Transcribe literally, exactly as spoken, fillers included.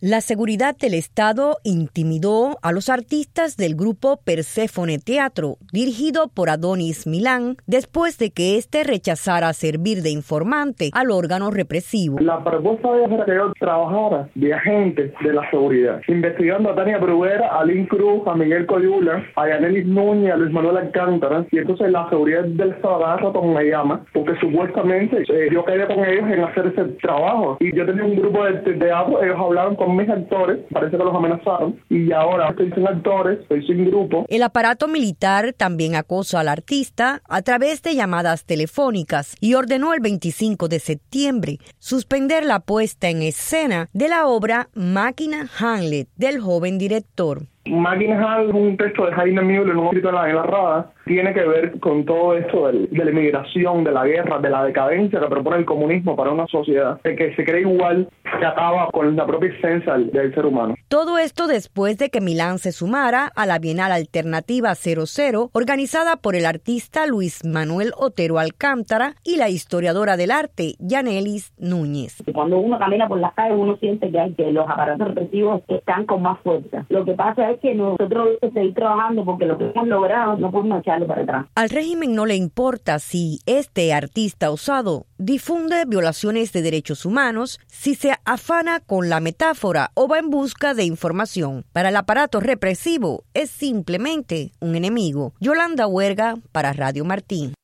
La seguridad del Estado intimidó a los artistas del grupo Perséfone Teatro, dirigido por Adonis Milán, después de que éste rechazara servir de informante al órgano represivo. La propuesta era que yo trabajara de agente de la seguridad, investigando a Tania Bruguera, a Lynn Cruz, a Miguel Coyula, a Yanelis Núñez, a Luis Manuel Alcántara, y entonces la seguridad del Estado cada rato me llama, porque supuestamente eh, yo caía con ellos en hacer ese trabajo, y yo tenía un grupo de, de teatro, ellos hablaron con mis actores, parece que los amenazaron, y ahora estoy sin actores, estoy sin grupo. El aparato militar también acosó al artista a través de llamadas telefónicas y ordenó el veinticinco de septiembre suspender la puesta en escena de la obra Máquina Hamlet del joven director. Máquina Hamlet, un texto de Jaime Müller, un escrito en la, en la Rada, tiene que ver con todo esto de, de la inmigración, de la guerra, de la decadencia que propone el comunismo para una sociedad de que se cree igual, que acaba con la propia esencia del, del ser humano. Todo esto después de que Milán se sumara a la Bienal Alternativa cero cero, organizada por el artista Luis Manuel Otero Alcántara y la historiadora del arte Yanelis Núñez. Cuando uno camina por las calles, uno siente que, hay, que los aparatos represivos están con más fuerza. Lo que pasa es que nosotros debemos seguir trabajando porque lo que hemos logrado no podemos echarlo para atrás. Al régimen no le importa si este artista osado difunde violaciones de derechos humanos, si se afana con la metáfora o va en busca de información. Para el aparato represivo es simplemente un enemigo. Yolanda Huerga para Radio Martín.